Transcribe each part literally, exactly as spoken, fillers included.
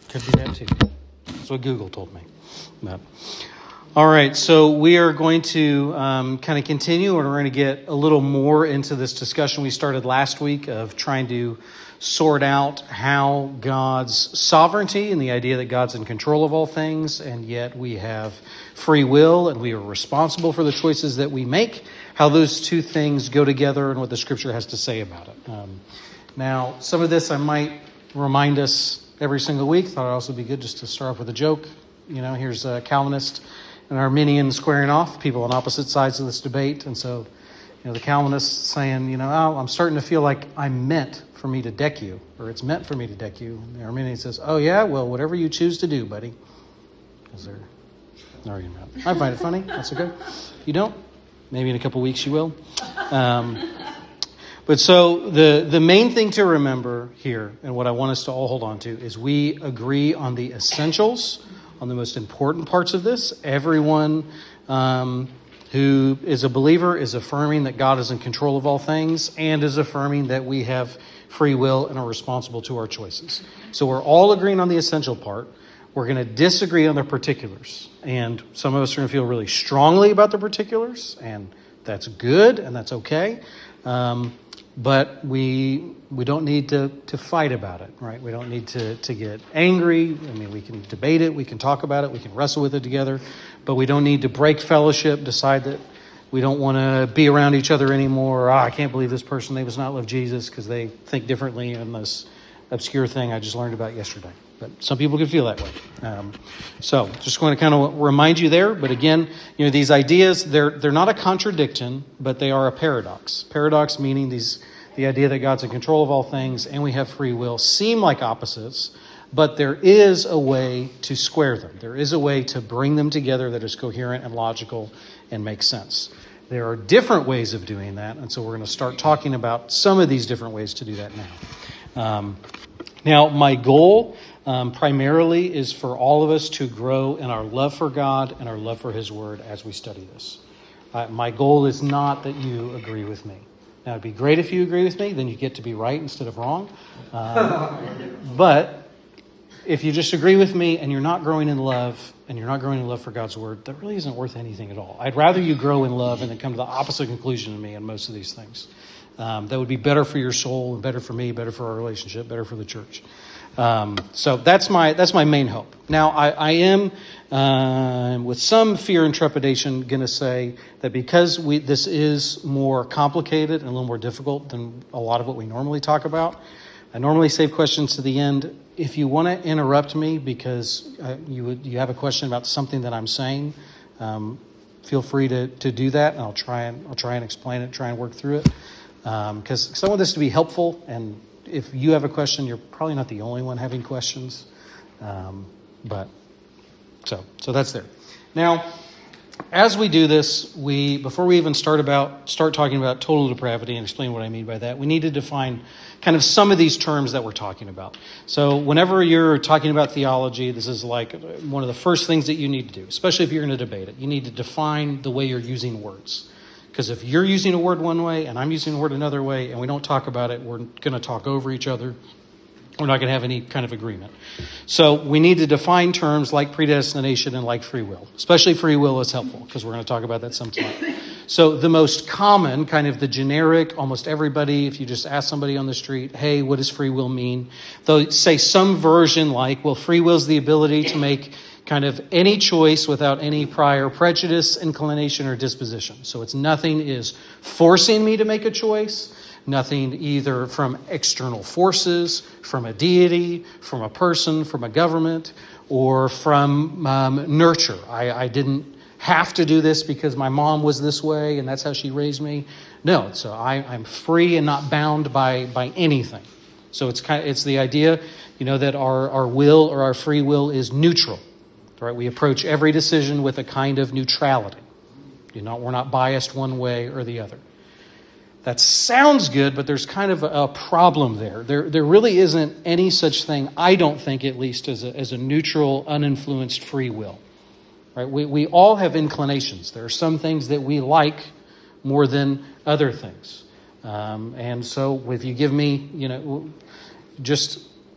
Could be that too. That's what Google told me. But, all right, so we are going to um, kind of continue, and we're going to get a little more into this discussion we started last week of trying to sort out how God's sovereignty and the idea that God's in control of all things, and yet we have free will and we are responsible for the choices that we make, how those two things go together and what the Scripture has to say about it. Um, now, some of this I might remind us every single week. Thought it'd also be good just to start off with a joke. You know, here's a Calvinist and Arminian squaring off, people on opposite sides of this debate. And so, you know, the Calvinist saying, you know, oh, I'm starting to feel like I'm meant for me to deck you, or it's meant for me to deck you. And the Arminian says, oh, yeah, well, whatever you choose to do, buddy. Is there an argument about it? I find it funny. That's okay. If you don't, maybe in a couple weeks you will. Um, but so the, the main thing to remember here, and what I want us to all hold on to, is we agree on the essentials, on the most important parts of this. Everyone um, who is a believer is affirming that God is in control of all things and is affirming that we have free will and are responsible to our choices. So we're all agreeing on the essential part. We're going to disagree on the particulars. And some of us are going to feel really strongly about the particulars, and that's good and that's okay. Um, but we we don't need to, to fight about it, right? We don't need to, to get angry. I mean, we can debate it, we can talk about it, we can wrestle with it together, but we don't need to break fellowship, decide that we don't want to be around each other anymore. Or, oh, I can't believe this person, they must not love Jesus because they think differently on this obscure thing I just learned about yesterday. But some people can feel that way. Um, so just going to kind of remind you there. But again, you know, these ideas, they're they're not a contradiction, but they are a paradox. Paradox meaning these the idea that God's in control of all things and we have free will seem like opposites, but there is a way to square them. There is a way to bring them together that is coherent and logical and makes sense. There are different ways of doing that, and so we're going to start talking about some of these different ways to do that now. Um, now, my goal um, primarily is for all of us to grow in our love for God and our love for His Word as we study this. Uh, my goal is not that you agree with me. Now, it'd be great if you agree with me, then you get to be right instead of wrong. Um, but if you just agree with me and you're not growing in love, and you're not growing in love for God's Word, that really isn't worth anything at all. I'd rather you grow in love and then come to the opposite conclusion than me on most of these things. Um, that would be better for your soul, and better for me, better for our relationship, better for the church. Um, so that's my that's my main hope. Now, I, I am, uh, with some fear and trepidation, going to say that because we this is more complicated and a little more difficult than a lot of what we normally talk about, I normally save questions to the end. If you want to interrupt me because uh, you would, you have a question about something that I'm saying, um, feel free to, to do that, and I'll try and I'll try and explain it, try and work through it, because um, I want this to be helpful. And if you have a question, you're probably not the only one having questions. Um, but so so that's there. Now, as we do this, we before we even start about start talking about total depravity and explain what I mean by that, we need to define kind of some of these terms that we're talking about. So whenever you're talking about theology, this is like one of the first things that you need to do, especially if you're going to debate it. You need to define the way you're using words. Because if you're using a word one way and I'm using a word another way and we don't talk about it, we're going to talk over each other. We're not going to have any kind of agreement. So we need to define terms like predestination and like free will. Especially free will is helpful because we're going to talk about that sometime. So the most common, kind of the generic, almost everybody, if you just ask somebody on the street, hey, what does free will mean? They'll say some version like, well, free will is the ability to make kind of any choice without any prior prejudice, inclination, or disposition. So it's nothing is forcing me to make a choice. Nothing either from external forces, from a deity, from a person, from a government, or from um, nurture. I, I didn't have to do this because my mom was this way and that's how she raised me. No, so I, I'm free and not bound by by anything. So it's kind of, it's the idea, you know, that our, our will or our free will is neutral. Right? We approach every decision with a kind of neutrality. You know, we're not biased one way or the other. That sounds good, but there's kind of a, a problem there. There there really isn't any such thing, I don't think at least, as a, as a neutral, uninfluenced free will. Right? We, we all have inclinations. There are some things that we like more than other things. Um, and so if you give me, you know, just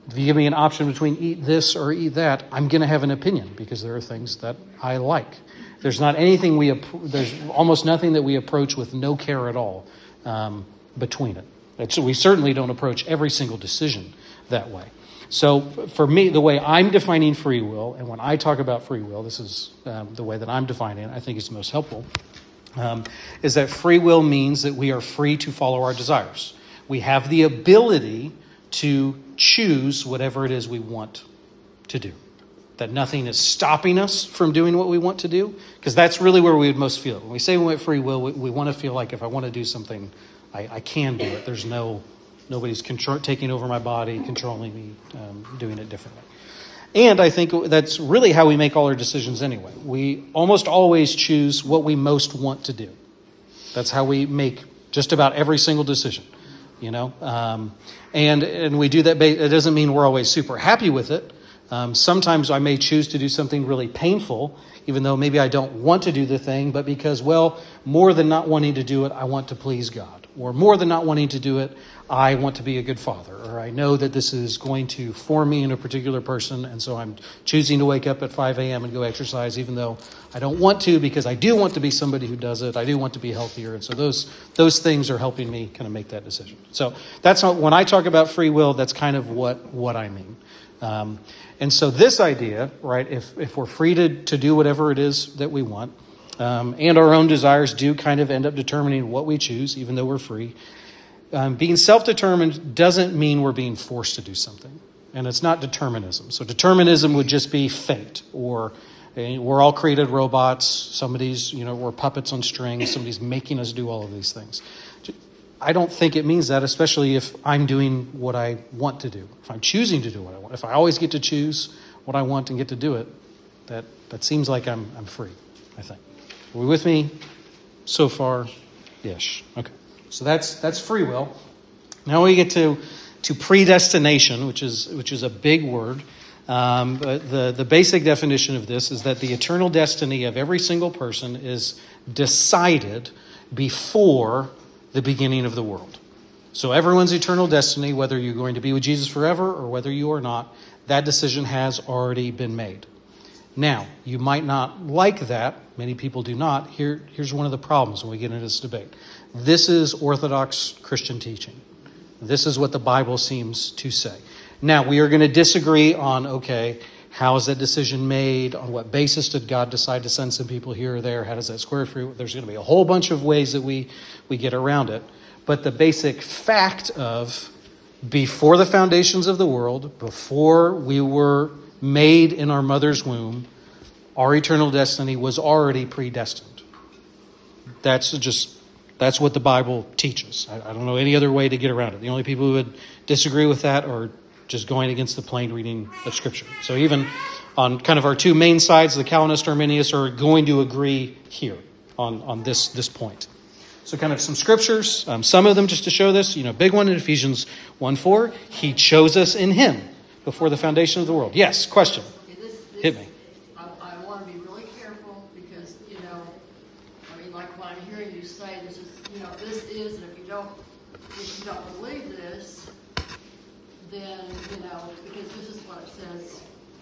If you give me an option between eat this or eat that, I'm going to have an opinion because there are things that I like. There's not anything we, there's almost nothing that we approach with no care at all um, between it. It's, we certainly don't approach every single decision that way. So for me, the way I'm defining free will, and when I talk about free will, this is um, the way that I'm defining it, I think it's most helpful, um, is that free will means that we are free to follow our desires. We have the ability to choose whatever it is we want to do. That nothing is stopping us from doing what we want to do, because that's really where we would most feel it. When we say we want free will, we, we want to feel like if I want to do something, I, I can do it. There's no... Nobody's control, taking over my body, controlling me, um, doing it differently. And I think that's really how we make all our decisions anyway. We almost always choose what we most want to do. That's how we make just about every single decision, you know. Um, and and we do that. It doesn't mean we're always super happy with it. Um, sometimes I may choose to do something really painful, even though maybe I don't want to do the thing, but because, well, more than not wanting to do it, I want to please God. Or more than not wanting to do it, I want to be a good father, or I know that this is going to form me into a particular person, and so I'm choosing to wake up at five a.m. and go exercise, even though I don't want to, because I do want to be somebody who does it. I do want to be healthier, and so those those things are helping me kind of make that decision. So that's not, when I talk about free will, that's kind of what what I mean. Um, and so this idea, right? If if we're free to to do whatever it is that we want, um, and our own desires do kind of end up determining what we choose, even though we're free. Um, being self-determined doesn't mean we're being forced to do something. And it's not determinism. So determinism would just be fate, or uh, we're all created robots. Somebody's, you know, we're puppets on strings. Somebody's making us do all of these things. I don't think it means that, especially if I'm doing what I want to do. If I'm choosing to do what I want. If I always get to choose what I want and get to do it, that, that seems like I'm, I'm free, I think. Are we with me so far? Ish. Okay. So that's that's free will. Now we get to to predestination, which is which is a big word. Um, but the the basic definition of this is that the eternal destiny of every single person is decided before the beginning of the world. So everyone's eternal destiny, whether you're going to be with Jesus forever or whether you are not, that decision has already been made. Now, you might not like that. Many people do not. Here, here's one of the problems when we get into this debate. This is Orthodox Christian teaching. This is what the Bible seems to say. Now, we are going to disagree on, okay, how is that decision made? On what basis did God decide to send some people here or there? How does that square through? There's going to be a whole bunch of ways that we, we get around it. But the basic fact of before the foundations of the world, before we were made in our mother's womb, our eternal destiny was already predestined. That's just, that's what the Bible teaches. I, I don't know any other way to get around it. The only people who would disagree with that are just going against the plain reading of Scripture. So even on kind of our two main sides, the Calvinist, Arminius, are going to agree here on, on this, this point. So kind of some scriptures, um, some of them just to show this. You know, big one in Ephesians one four, He chose us in Him before the foundation of the world. Yes, question. Okay, this, this, Hit me. I, I want to be really careful because, you know, I mean, like when I'm hearing you say this is, you know, this is, and if you don't, if you don't believe this, then, you know, because this is what it says.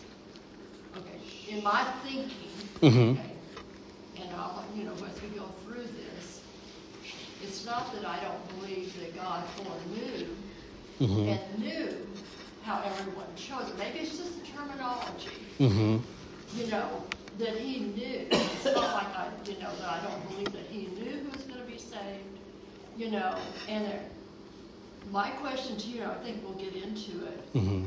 Okay, in my thinking, Mm-hmm. okay, and I'll, you know, as we go through this, it's not that I don't believe that God foreknew Mm-hmm. and knew how everyone chose it. Maybe it's just the terminology. Mm-hmm. You know, that He knew. It's not like I, you know, that I don't believe that He knew who was going to be saved. You know, and there, my question to you, I think we'll get into it, Mm-hmm.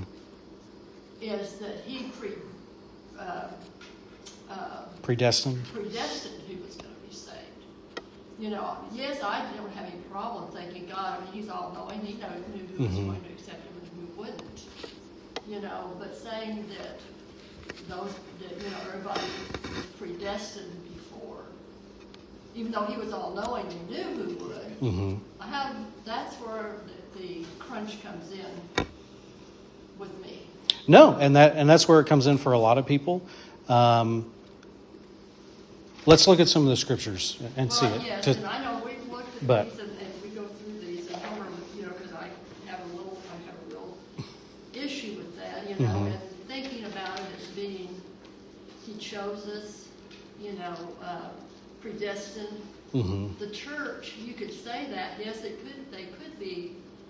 is that He pre, uh, uh, Predestined. predestined who was going to be saved. You know, yes, I don't have any problem thinking God, I mean, He's all-knowing. He know, knew who was Mm-hmm. going to accept Him and who wouldn't. You know, but saying that those, that, you know, everybody was predestined before, even though He was all-knowing and knew who would, Mm-hmm. I have, that's where the, the crunch comes in with me. No, and that and that's where it comes in for a lot of people. Um, let's look at some of the scriptures and well, see it. Yes, To- and I know we've looked at but- these and, and we go through these, and Homer, you know, because I have a little, I have a real issue with said, you know, Mm-hmm. and thinking about it as being, he chose us, you know, uh, predestined. Mm-hmm. The church, you could say that, yes, it could, they could be,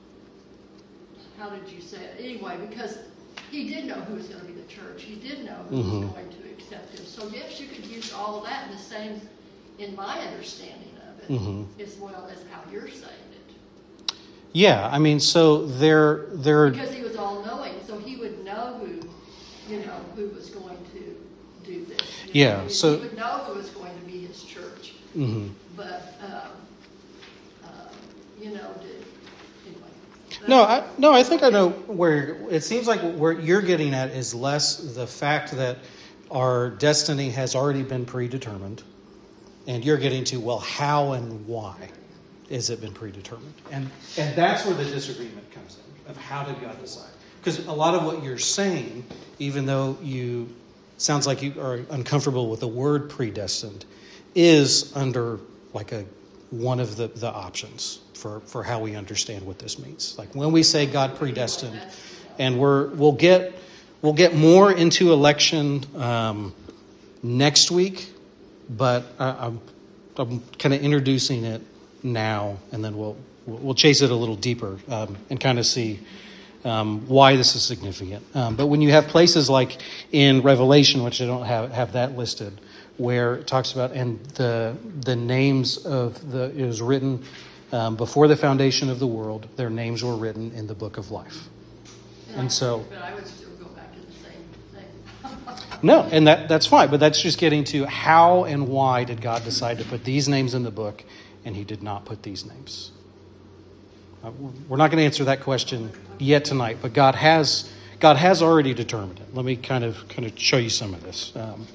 how did you say it? Anyway, because he did know who was going to be the church. He did know who Mm-hmm. was going to accept him. So yes, you could use all of that in the same, in my understanding of it, Mm-hmm. as well as how you're saying it. Yeah, I mean, so there, there. Because he was all-knowing, so he would know who, you know, who was going to do this. You know? Yeah, He- so- he would know who was going to be his church. Mm-hmm. But, um, uh, you know, did, anyway. No, I, no, I think I know where it seems like where you're getting at is less the fact that our destiny has already been predetermined, and you're getting to, well, how and why has it been predetermined? And and that's where the disagreement comes in, of how did God decide? Because a lot of what you're saying, even though you sounds like you are uncomfortable with the word predestined, is under like a one of the, the options for, for how we understand what this means. Like when we say God predestined, and we're we'll get we'll get more into election um, next week, but I, I'm I'm kind of introducing it now, and then we'll we'll chase it a little deeper um, and kind of see um, why this is significant. Um, but when you have places like in Revelation, which I don't have have that listed, where it talks about and the the names of the it was written um, before the foundation of the world, their names were written in the book of life. And, and I, so, but I would still go back to the same thing. no, and that that's fine, but that's just getting to how and why did God decide to put these names in the book, and He did not put these names. Uh, we're not going to answer that question yet tonight, but God has God has already determined it. Let me kind of kind of show you some of this. Um,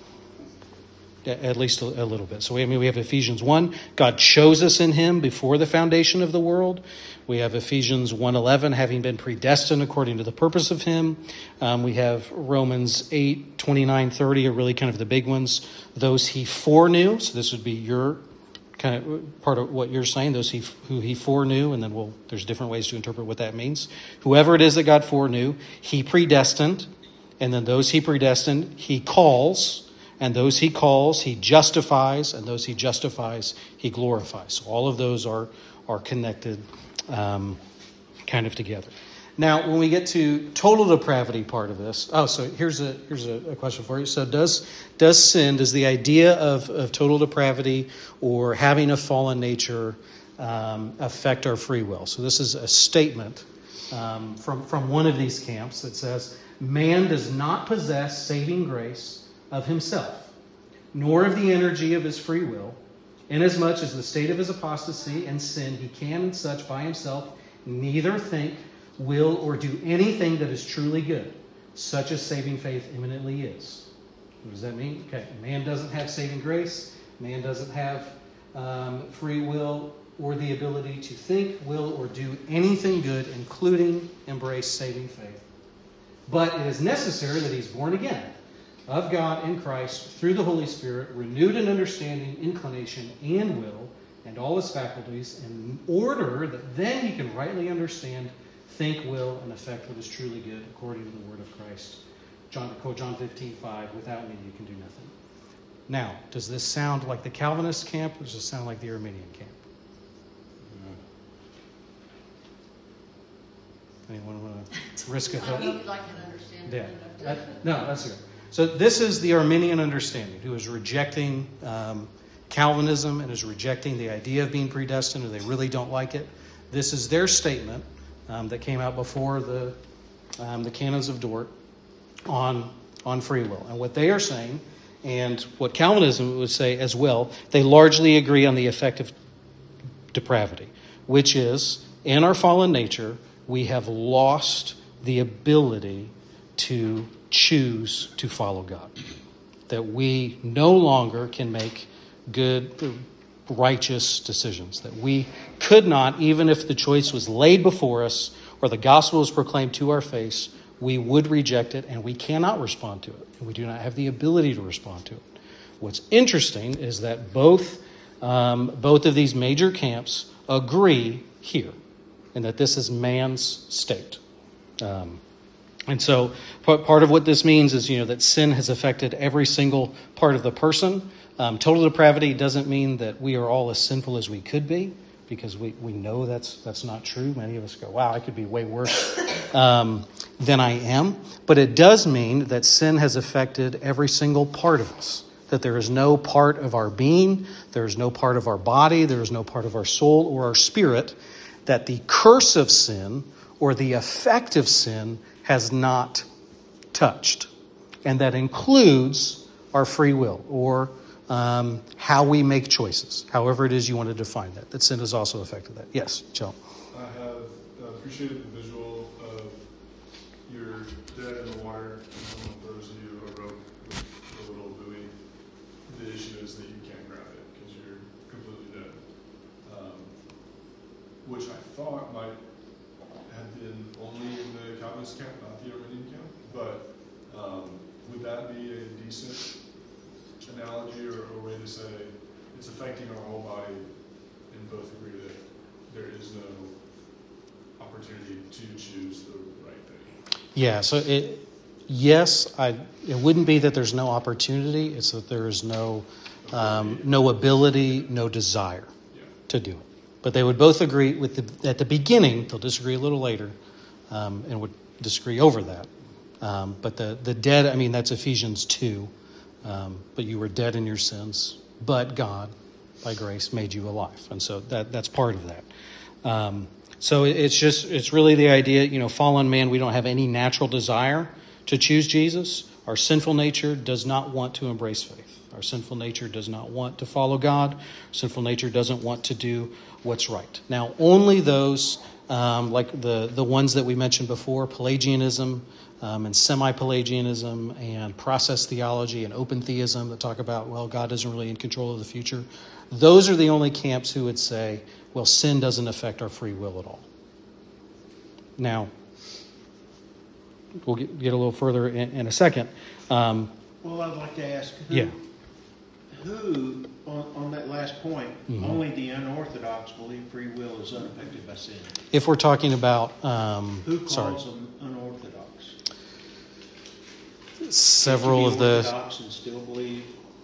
At least a, a little bit. So we, I mean, we have Ephesians one. God chose us in Him before the foundation of the world. We have Ephesians one eleven, having been predestined according to the purpose of Him. Um, we have Romans eight twenty-nine, thirty are really kind of the big ones. Those He foreknew. So this would be your kind of part of what you're saying. Those he, who He foreknew, and then we'll, there's different ways to interpret what that means. Whoever it is that God foreknew, He predestined, and then those He predestined, He calls. And those He calls, He justifies. And those He justifies, He glorifies. So all of those are, are connected um, kind of together. Now, when we get to total depravity part of this. Oh, so here's a here's a, a question for you. So does does sin, does the idea of, of total depravity or having a fallen nature um, affect our free will? So this is a statement um, from, from one of these camps that says, man does not possess saving grace of himself, nor of the energy of his free will, inasmuch as the state of his apostasy and sin he can and such by himself neither think, will, or do anything that is truly good, such as saving faith imminently is. What does that mean? Okay, man doesn't have saving grace, man doesn't have um, free will or the ability to think, will, or do anything good, including embrace saving faith. But it is necessary that he's born again of God in Christ through the Holy Spirit, renewed in understanding, inclination, and will, and all his faculties, in order that then he can rightly understand, think, will, and affect what is truly good according to the word of Christ. John, quote John fifteen five, without me you can do nothing. Now, does this sound like the Calvinist camp, or does it sound like the Arminian camp? Anyone want to risk a I vote? think I can understand. Yeah. it. That, no, that's good. So this is the Arminian understanding, who is rejecting um, Calvinism and is rejecting the idea of being predestined, or they really don't like it. This is their statement um, that came out before the um, the Canons of Dort on on free will. And what they are saying, and what Calvinism would say as well, they largely agree on the effect of depravity, which is, in our fallen nature, we have lost the ability to choose to follow God. That we no longer can make good, righteous decisions. That we could not, even if the choice was laid before us or the gospel was proclaimed to our face, we would reject it and we cannot respond to it. And we do not have the ability to respond to it. What's interesting is that both, um, both of these major camps agree here, and that this is man's state. Um, And so part of what this means is, you know, that sin has affected every single part of the person. Um, total depravity doesn't mean that we are all as sinful as we could be, because we, we know that's that's not true. Many of us go, wow, I could be way worse um, than I am. But it does mean that sin has affected every single part of us, that there is no part of our being, there is no part of our body, there is no part of our soul or our spirit that the curse of sin or the effect of sin has not touched. And that includes our free will, or um, how we make choices, however it is you want to define that. That sin has also affected that. Yes, Joe. I have appreciated the visual of your dead in the water, and someone throws you a rope with a little buoy. The issue is that you can't grab it because you're completely dead. Um, which I thought might have been only in the Calvinist camp, not the Arminian camp. But um, would that be a decent analogy or, or way to say it's affecting our whole body, and both agree that there is no opportunity to choose the right thing? Yeah, so it, yes, I, it wouldn't be that there's no opportunity, it's that there is no, um, no ability, no desire yeah. to do it. But they would both agree with the, at the beginning, they'll disagree a little later, um, and would disagree over that. Um, but the, the dead, I mean, that's Ephesians two. Um, but you were dead in your sins, but God, by grace, made you alive. And so that that's part of that. Um, so it's just, it's really the idea, you know, fallen man, we don't have any natural desire to choose Jesus. Our sinful nature does not want to embrace faith. Our sinful nature does not want to follow God. Our sinful nature doesn't want to do what's right. Now, only those, um, like the, the ones that we mentioned before, Pelagianism, Um, and semi-Pelagianism and process theology and open theism that talk about, well, God isn't really in control of the future. Those are the only camps who would say, well, sin doesn't affect our free will at all. Now, we'll get, get a little further in, in a second. Um, well, I'd like to ask, who, yeah. who on, on that last point, mm-hmm. only the unorthodox believe free will is unaffected by sin? If we're talking about... Um, who calls sorry. them unorthodox? Several of the Orthodox and still believe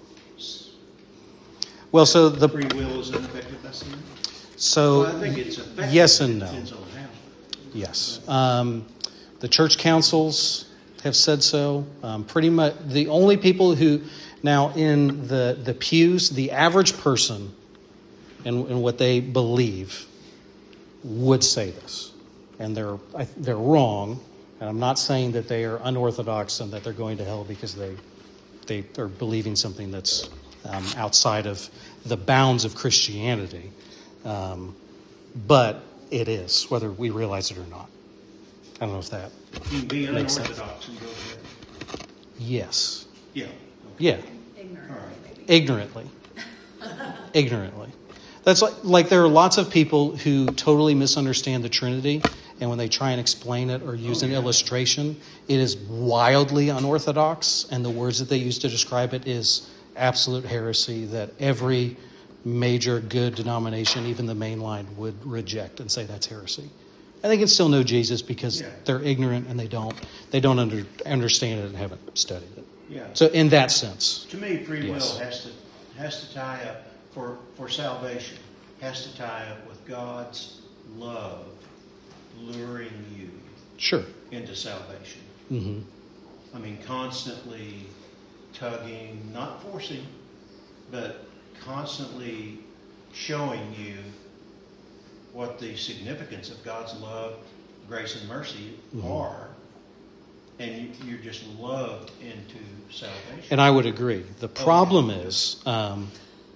well, so the free will is unaffected by sin. So well, I think it's affected. Yes and no. It depends on how. Yes, um, the church councils have said so. Um, pretty much the only people who now in the the pews, the average person, and, and what they believe would say this, and they're they're wrong. And I'm not saying that they are unorthodox and that they're going to hell because they they are believing something that's um, outside of the bounds of Christianity. Um, but it is, whether we realize it or not. I don't know if that you can be makes unorthodox sense. And go ahead. Yes. Yeah. Okay. Yeah. Ignorantly, maybe. Ignorantly. Ignorantly. That's like, like there are lots of people who totally misunderstand the Trinity, and when they try and explain it or use oh, an yeah. illustration, it is wildly unorthodox, and the words that they use to describe it is absolute heresy that every major good denomination, even the mainline, would reject and say that's heresy. And they can still know Jesus because yeah. they're ignorant and they don't they don't under, understand it and haven't studied it. Yeah. So in that sense, to me, free yes. will has to has to tie up for for salvation. Has to tie up with God's love luring you sure into salvation. Mm-hmm. I mean, constantly tugging, not forcing, but constantly showing you what the significance of God's love, grace, and mercy mm-hmm. are, and you, you're just loved into salvation. And I would agree. The problem okay. is, um,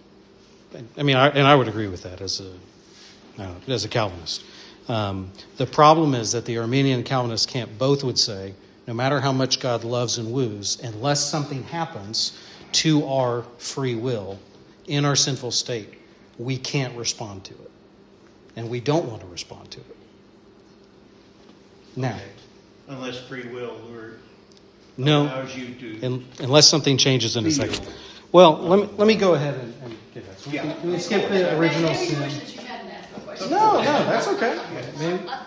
I mean, I, and I would agree with that as a I don't know, as a Calvinist. Um, the problem is that the Arminian and Calvinist camp both would say, no matter how much God loves and woos, unless something happens to our free will in our sinful state, we can't respond to it. And we don't want to respond to it. Now, okay. Unless free will lure, no, allows you to in, unless something changes in a feel. second. Well, let me let me go ahead and, and get that. So yeah. we, can, we can skip the original maybe sin. you wish that you hadn't asked the question. No, no, that's okay. Maybe,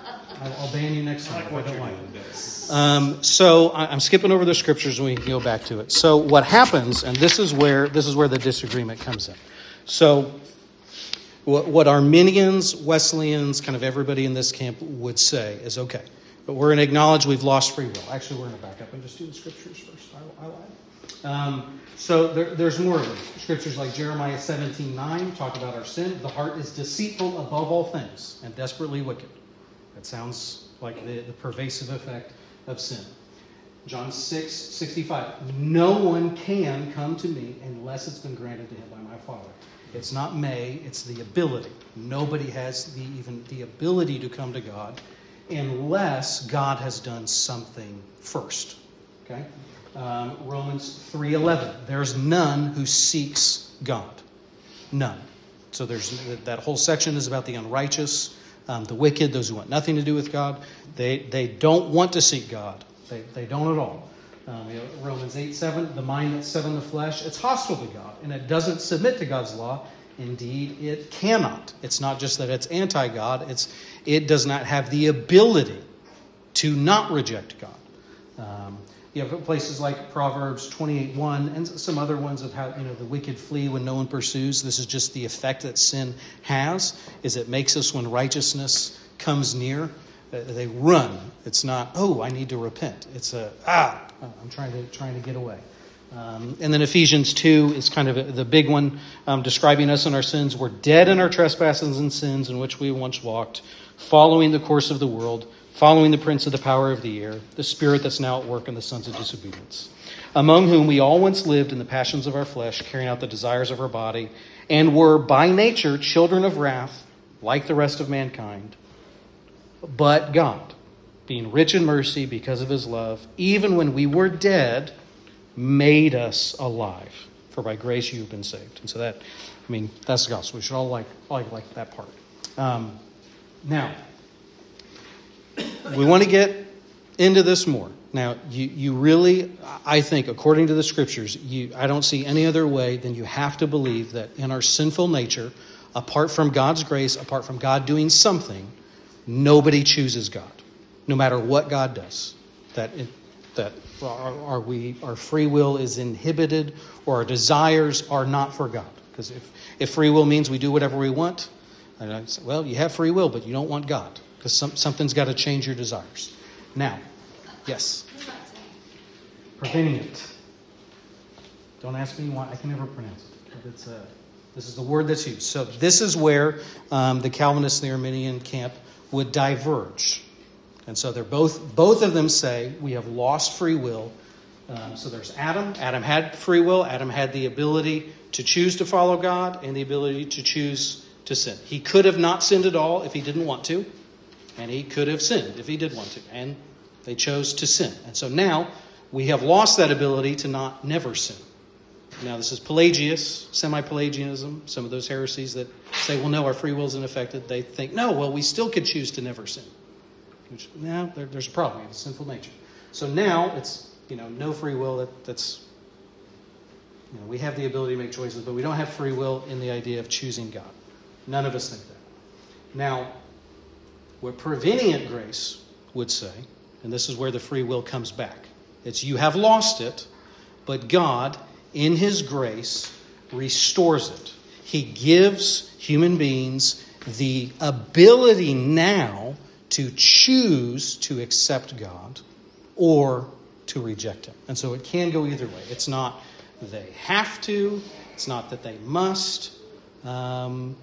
I'll, I'll ban you next I time like if I what don't you're like doing it. better. Um, so I- I'm skipping over the scriptures and we can go back to it. So what happens, and this is where this is where the disagreement comes in. So what, what Arminians, Wesleyans, kind of everybody in this camp would say is, okay, but we're going to acknowledge we've lost free will. Actually, we're going to back up and just do the scriptures first. I, I lied. Um, so there, there's more of them. Scriptures like Jeremiah seventeen nine talk about our sin. The heart is deceitful above all things and desperately wicked. That sounds like the, the pervasive effect of sin. John six sixty-five. No one can come to me unless it's been granted to him by my Father. It's not may, it's the ability. Nobody has the, even the ability to come to God unless God has done something first. Okay? Um, Romans three eleven. There's none who seeks God. None. So there's that whole section is about the unrighteous, um, the wicked, those who want nothing to do with God. They they don't want to seek God. They they don't at all. Um, you know, Romans eight seven. The mind that's set on the flesh, it's hostile to God, and it doesn't submit to God's law. Indeed, it cannot. It's not just that it's anti-God. It's it does not have the ability to not reject God. Um, You have places like Proverbs twenty-eight one and some other ones of how, you know, the wicked flee when no one pursues. This is just the effect that sin has, is it makes us, when righteousness comes near, they run. It's not, oh, I need to repent. It's a, ah, I'm trying to trying to get away. Um, and then Ephesians two is kind of a, the big one, um, describing us and our sins. We're dead in our trespasses and sins in which we once walked, following the course of the world, following the prince of the power of the air, the spirit that's now at work in the sons of disobedience, among whom we all once lived in the passions of our flesh, carrying out the desires of our body, and were by nature children of wrath, like the rest of mankind. But God, being rich in mercy because of his love, even when we were dead, made us alive. For by grace you have been saved. And so that, I mean, that's the gospel. We should all like, like, like that part. Um, now, we want to get into this more. Now, you, you really, I think, according to the scriptures, you, I don't see any other way than you have to believe that in our sinful nature, apart from God's grace, apart from God doing something, nobody chooses God, no matter what God does. That it, that are, are we, our free will is inhibited, or our desires are not for God. Because if, if free will means we do whatever we want, and I say, well, you have free will, but you don't want God. Because some, something's got to change your desires. Now, yes? What does that say? Preventing it. Don't ask me why. I can never pronounce it. But it's a, this is the word that's used. So this is where um, the Calvinist and the Arminian camp would diverge. And so they're both, both of them say we have lost free will. Um, so there's Adam. Adam had free will. Adam had the ability to choose to follow God and the ability to choose to sin. He could have not sinned at all if he didn't want to. And he could have sinned if he did want to. And they chose to sin. And so now we have lost that ability to not never sin. Now this is Pelagius, semi-Pelagianism, some of those heresies that say, well, no, our free will isn't affected. They think, no, well, we still could choose to never sin. Which, no, there, there's a problem. We have a sinful nature. So now it's, you know, no free will. That, that's, you know, we have the ability to make choices, but we don't have free will in the idea of choosing God. None of us think that. Now, what prevenient grace would say, and this is where the free will comes back, it's you have lost it, but God, in his grace, restores it. He gives human beings the ability now to choose to accept God or to reject him. And so it can go either way. It's not they have to. It's not that they must. Um,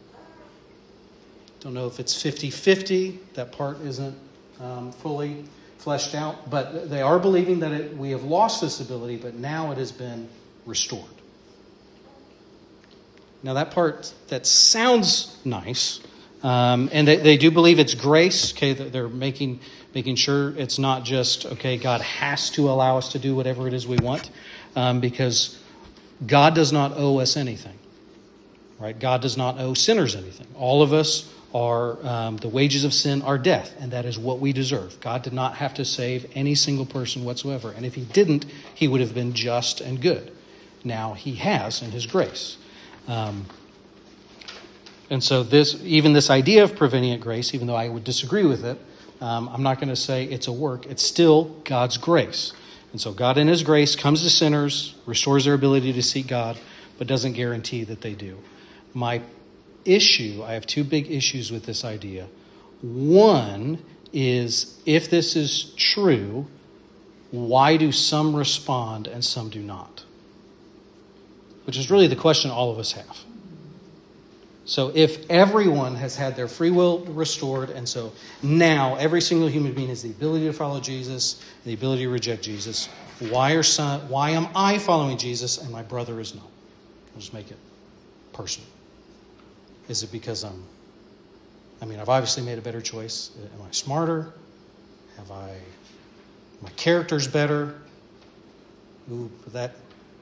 don't know if it's fifty-fifty. That part isn't um, fully fleshed out. But they are believing that it, we have lost this ability, but now it has been restored. Now that part, that sounds nice. Um, and they, they do believe it's grace. Okay, they're making making sure it's not just, okay, God has to allow us to do whatever it is we want. Um, because God does not owe us anything. Right? God does not owe sinners anything. All of us are, um, the wages of sin are death, and that is what we deserve. God did not have to save any single person whatsoever. And if he didn't, he would have been just and good. Now he has in his grace. Um, and so this, even this idea of prevenient grace, even though I would disagree with it, Um, I'm not going to say it's a work. It's still God's grace. And so God in his grace comes to sinners, restores their ability to seek God, but doesn't guarantee that they do. My issue, I have two big issues with this idea. One is, if this is true, why do some respond and some do not? Which is really the question all of us have. So if everyone has had their free will restored, and so now every single human being has the ability to follow Jesus, the ability to reject Jesus, why are some, why am I following Jesus and my brother is not? I'll just make it personal. Is it because I'm, I mean, I've obviously made a better choice. Am I smarter? Have I, my character's better? Ooh, that,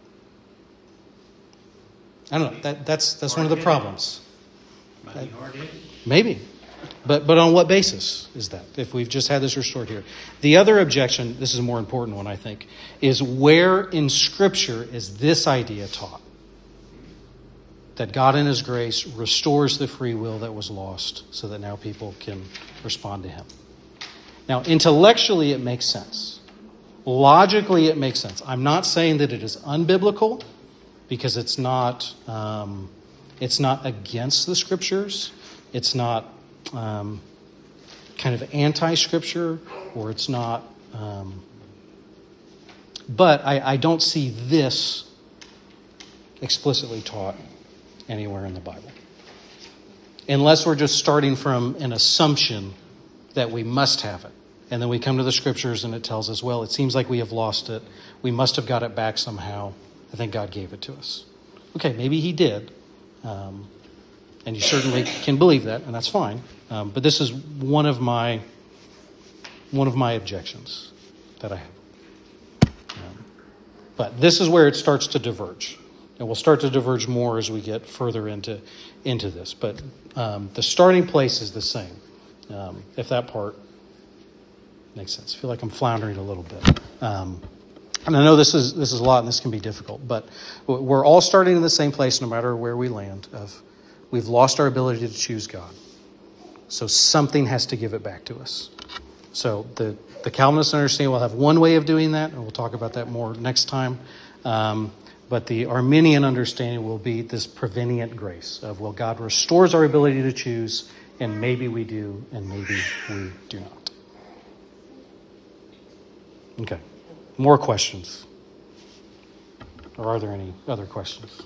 I don't know. That, that's that's one of the problems. Might be hard-headed. Maybe. But but on what basis is that, if we've just had this restored here? The other objection, this is a more important one, I think, is where in Scripture is this idea taught? That God in his grace restores the free will that was lost so that now people can respond to him. Now, intellectually, it makes sense. Logically, it makes sense. I'm not saying that it is unbiblical, because it's not um, it's not against the Scriptures. It's not um, kind of anti-Scripture, or it's not... Um, but I, I don't see this explicitly taught anywhere in the Bible. Unless we're just starting from an assumption that we must have it. And then we come to the Scriptures and it tells us, well, it seems like we have lost it. We must have got it back somehow. I think God gave it to us. Okay, maybe he did. Um, and you certainly can believe that, and that's fine. Um, but this is one of my one of my objections that I have. Um, but this is where it starts to diverge. And we'll start to diverge more as we get further into, into this. But um, the starting place is the same, um, if that part makes sense. I feel like I'm floundering a little bit. Um And I know this is this is a lot and this can be difficult, but we're all starting in the same place no matter where we land. Of we've lost our ability to choose God. So something has to give it back to us. So the, the Calvinists understand we'll have one way of doing that, and we'll talk about that more next time. Um, but the Arminian understanding will be this prevenient grace of, well, God restores our ability to choose, and maybe we do, and maybe we do not. Okay. More questions? Or are there any other questions?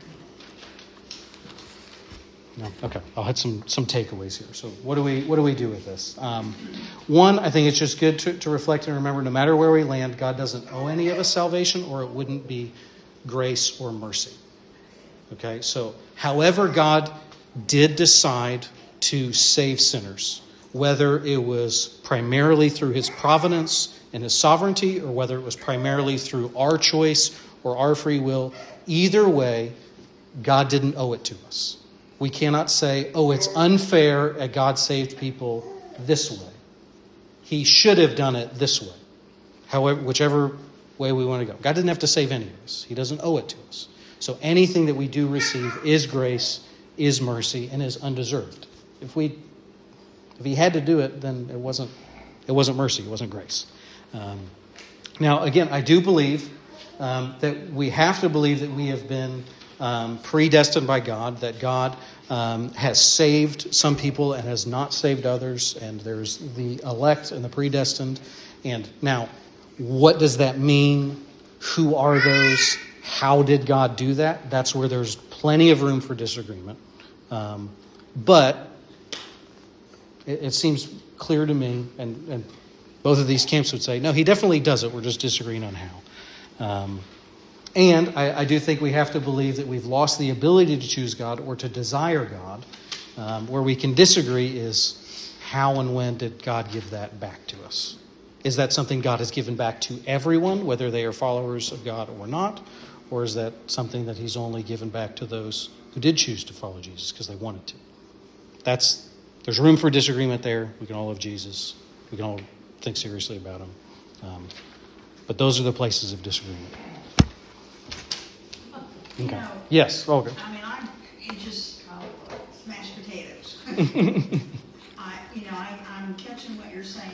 No? Okay. I'll hit some, some takeaways here. So what do we what do we do with this? Um, one, I think it's just good to, to reflect and remember, no matter where we land, God doesn't owe any of us salvation, or it wouldn't be grace or mercy. Okay? So however God did decide to save sinners, whether it was primarily through his providence and his sovereignty, or whether it was primarily through our choice or our free will, either way, God didn't owe it to us. We cannot say, oh, it's unfair that God saved people this way. He should have done it this way. However, whichever way we want to go. God didn't have to save any of us. He doesn't owe it to us. So anything that we do receive is grace, is mercy, and is undeserved. If we, if he had to do it, then it wasn't, it wasn't mercy, it wasn't grace. Um, now, again, I do believe um, that we have to believe that we have been um, predestined by God, that God um, has saved some people and has not saved others, and there's the elect and the predestined. And now, what does that mean? Who are those? How did God do that? That's where there's plenty of room for disagreement. Um, but it, it seems clear to me, and, and both of these camps would say, no, he definitely does it. We're just disagreeing on how. Um, and I, I do think we have to believe that we've lost the ability to choose God or to desire God. Um, where we can disagree is how and when did God give that back to us? Is that something God has given back to everyone, whether they are followers of God or not? Or is that something that he's only given back to those who did choose to follow Jesus because they wanted to? That's there's room for disagreement there. We can all love Jesus. We can all think seriously about him. Um, but those are the places of disagreement. You Okay. know, Yes. Okay. I mean, I'm you just uh, smashed potatoes. I, you know, I, I'm catching what you're saying.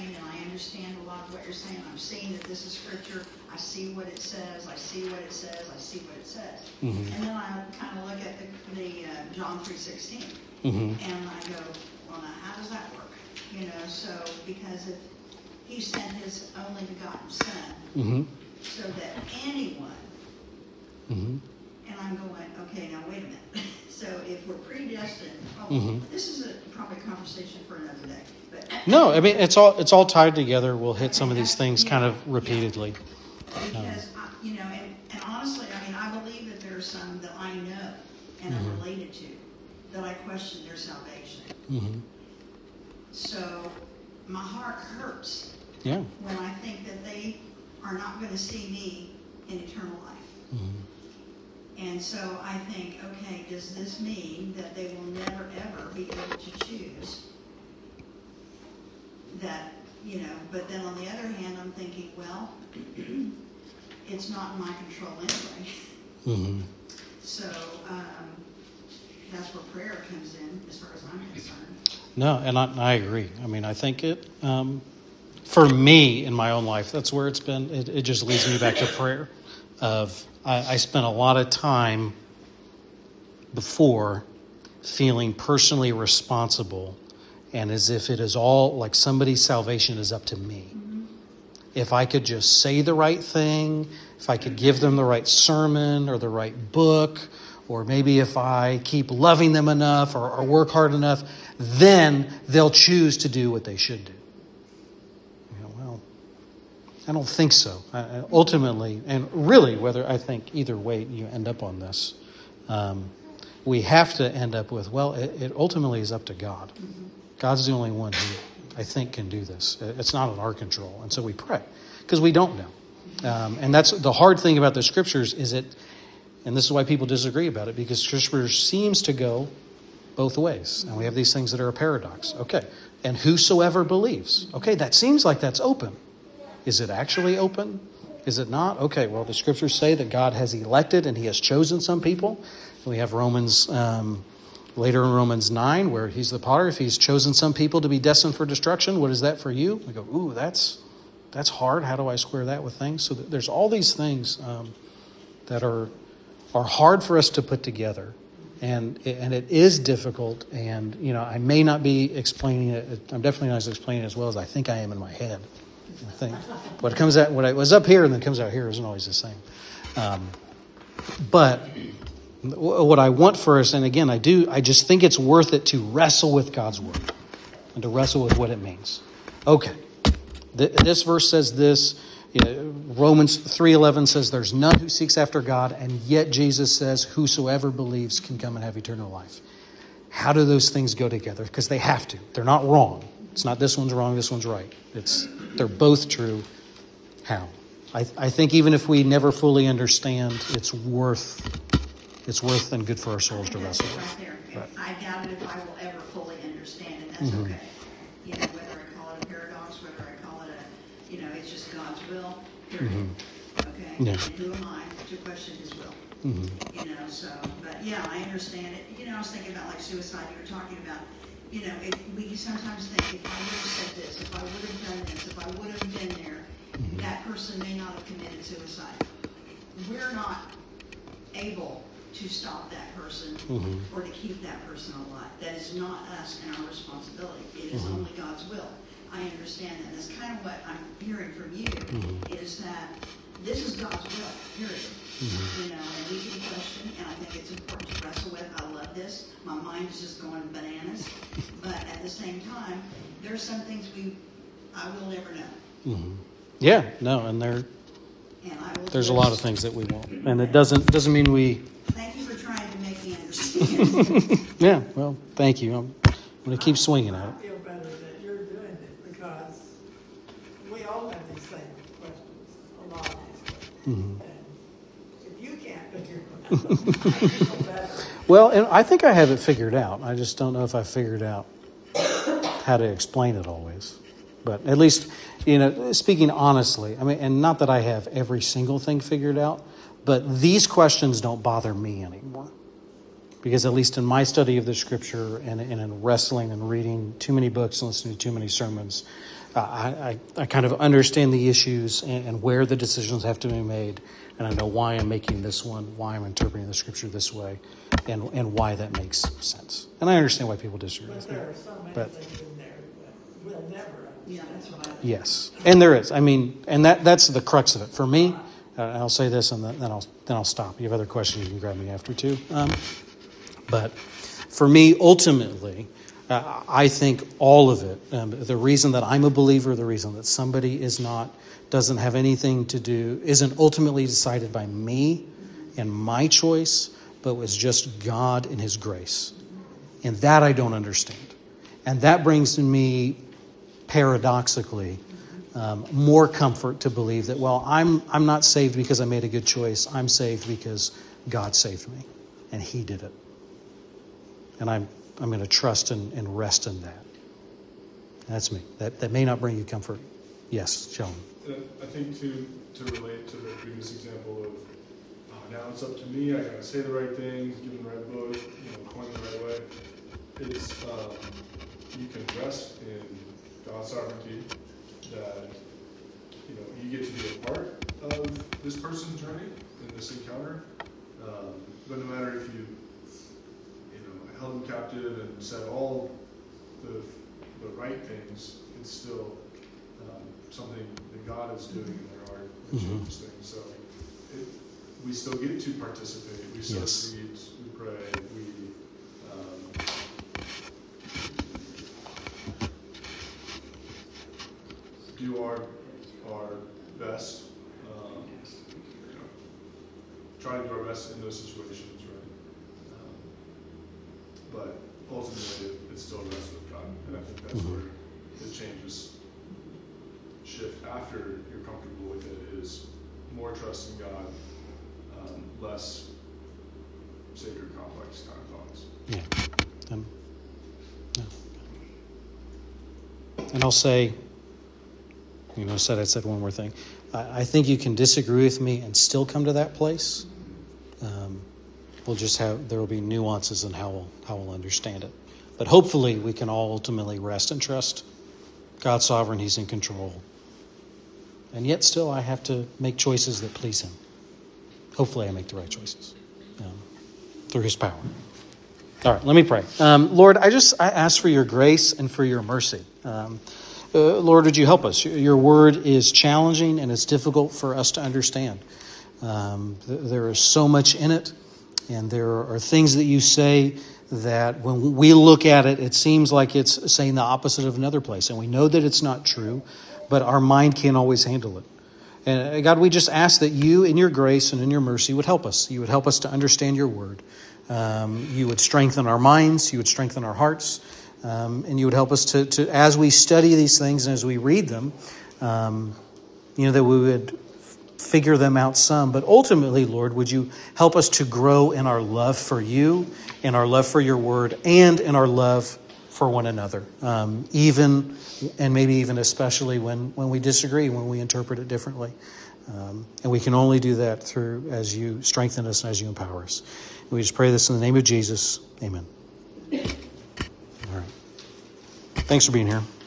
this is scripture. I see what it says. I see what it says. I see what it says. Mm-hmm. And then I kind of look at the, the uh, John three sixteen, Mm-hmm. and I go, well, now how does that work? You know, so because if he sent his only begotten Son, Mm-hmm. so that anyone, Mm-hmm. and I'm going, okay, now wait a minute. So if we're predestined, oh, Mhm. this is a, probably a conversation for another day. But No, I mean, it's all it's all tied together. We'll hit some of these things kind of repeatedly. because I, you know, and, and honestly, I mean, I believe that there are some that I know and I'm Mhm. related to that I question their salvation. Mm-hmm. So my heart hurts Yeah. when I think that they are not going to see me in eternal life. Mm-hmm. And so I think, okay, does this mean that they will never ever be able to choose that, you know, but then on the other hand, I'm thinking, well, it's not in my control anyway. Mm-hmm. So um, that's where prayer comes in, as far as I'm concerned. No, and I, I agree. I mean, I think it, um, for me in my own life, that's where it's been. It, it just leads me back to prayer. Of I, I spent a lot of time before feeling personally responsible, and as if it is all like somebody's salvation is up to me. Mm-hmm. If I could just say the right thing, if I could give them the right sermon or the right book, or maybe if I keep loving them enough or, or work hard enough, then they'll choose to do what they should do. You know, well, I don't think so. I, ultimately, and really, whether I think either way you end up on this, um, we have to end up with, well, it, it ultimately is up to God. Mm-hmm. God's the only one who I think can do this. It's not in our control. And so we pray because we don't know. Um, and that's the hard thing about the scriptures is it, and this is why people disagree about it, because scripture seems to go both ways. And we have these things that are a paradox. Okay. And whosoever believes. Okay, that seems like that's open. Is it actually open? Is it not? Okay, well, the scriptures say that God has elected and he has chosen some people. We have Romans, um, later in Romans nine, where he's the potter. If he's chosen some people to be destined for destruction, what is that for you? We go, ooh, that's that's hard. How do I square that with things? So there's all these things um, that are are hard for us to put together. And and it is difficult. And, you know, I may not be explaining it. I'm definitely not explaining it as well as I think I am in my head. I think what comes out, what I was up here and then comes out here isn't always the same. Um, but what I want for us, and again, I do, I just think it's worth it to wrestle with God's word and to wrestle with what it means. Okay, this verse says this. You know, Romans three eleven says there's none who seeks after God, and yet Jesus says whosoever believes can come and have eternal life. How do those things go together? Because they have to. They're not wrong. It's not this one's wrong, this one's right. It's they're both true. How? I, I think even if we never fully understand, it's worth it's worth and good for our souls to wrestle with. Right there. Right. I doubt it if I will ever fully understand it. That's Mhm. okay. You know, whether I call it a paradox, whether I call it a, you know, it's just God's will. Period. Mhm. Okay. Yeah. And who am I to question His will? Mhm. You know. So, but yeah, I understand it. You know, I was thinking about like suicide. You were talking about. You know, if we sometimes think if I would have said this, if I would have done this, if I would have been there, Mhm. that person may not have committed suicide. We're not able to stop that person Mhm. or to keep that person alive. That is not us and our responsibility. It is Mhm. only God's will. I understand that. That's kind of what I'm hearing from you, Mhm. is that this is God's will, period. Mhm. You know, and we can question, and I think it's important to wrestle with. I love this. My mind is just going bananas. But at the same time, there's some things we, I will never know. Mhm. Yeah, no, and there And I will there's a just- lot of things that we won't, and it doesn't doesn't mean we. Thank you for trying to make me understand. Yeah, well, thank you. I'm going to keep swinging at it. I feel better that you're doing it because we all have these same questions, a lot of these questions. Mhm. And if you can't figure it out, I feel better. Well, and I think I have it figured out. I just don't know if I figured out how to explain it always. But at least, you know, speaking honestly, I mean, and not that I have every single thing figured out, but these questions don't bother me anymore. Because at least in my study of the scripture and, and in wrestling and reading too many books and listening to too many sermons, I, I, I kind of understand the issues and, and where the decisions have to be made, and I know why I'm making this one, why I'm interpreting the scripture this way, and, and why that makes sense. And I understand why people disagree But with me. there are so many But- things in there that we'll never Yeah, understand. that's what I. Yes, and there is. I mean, and that that's the crux of it. For me, uh, I'll say this, and then I'll then I'll stop. You have other questions, you can grab me after too. Um, but for me, ultimately, uh, I think all of it. Um, the reason that I'm a believer, the reason that somebody is not, doesn't have anything to do, isn't ultimately decided by me and my choice, but was just God and His grace, and that I don't understand, and that brings me, paradoxically, um, more comfort to believe that, well, I'm I'm not saved because I made a good choice. I'm saved because God saved me, and He did it. And I'm I'm going to trust and, and rest in that. That's me. That that may not bring you comfort. Yes, Sheldon. And I think to to relate to the previous example of oh, now it's up to me. I got to say the right things, give the right book, you know, point the right way. It's um, you can rest in God's sovereignty, that you know you get to be a part of this person's journey in this encounter. Um, but no matter if you you know held them captive and said all the the right things, it's still um, something that God is doing in their heart that Mhm. changes things. So it, we still get to participate. We still Yes. read, we pray, we. Um, do our our best, um, you know, try to do our best in those situations, right? Um, but ultimately, it, it still rests with God, and I think that's Mhm. where the changes shift after you're comfortable with it. Is more trust in God, um, less sacred complex kind of thoughts. Yeah. Um, yeah. And I'll say, you know, said I said one more thing. I, I think you can disagree with me and still come to that place. Um, we'll just have there will be nuances in how we'll how we'll understand it. But hopefully, we can all ultimately rest and trust God's sovereign. He's in control. And yet, still, I have to make choices that please Him. Hopefully, I make the right choices um, through His power. All right, let me pray. Um, Lord, I just I ask for your grace and for your mercy. Um, uh, Lord, would you help us? Your word is challenging and it's difficult for us to understand. Um, th- there is so much in it, and there are things that you say that when we look at it, it seems like it's saying the opposite of another place. And we know that it's not true, but our mind can't always handle it. And God, we just ask that you, in your grace and in your mercy, would help us. You would help us to understand your word. Um, you would strengthen our minds. You would strengthen our hearts. Um, and you would help us to, to, as we study these things and as we read them, um, you know, that we would figure them out some. But ultimately, Lord, would you help us to grow in our love for you, in our love for your word, and in our love for one another, um, even and maybe even especially when, when we disagree, when we interpret it differently. Um, and we can only do that through as you strengthen us and as you empower us. And we just pray this in the name of Jesus. Amen. All right. Thanks for being here.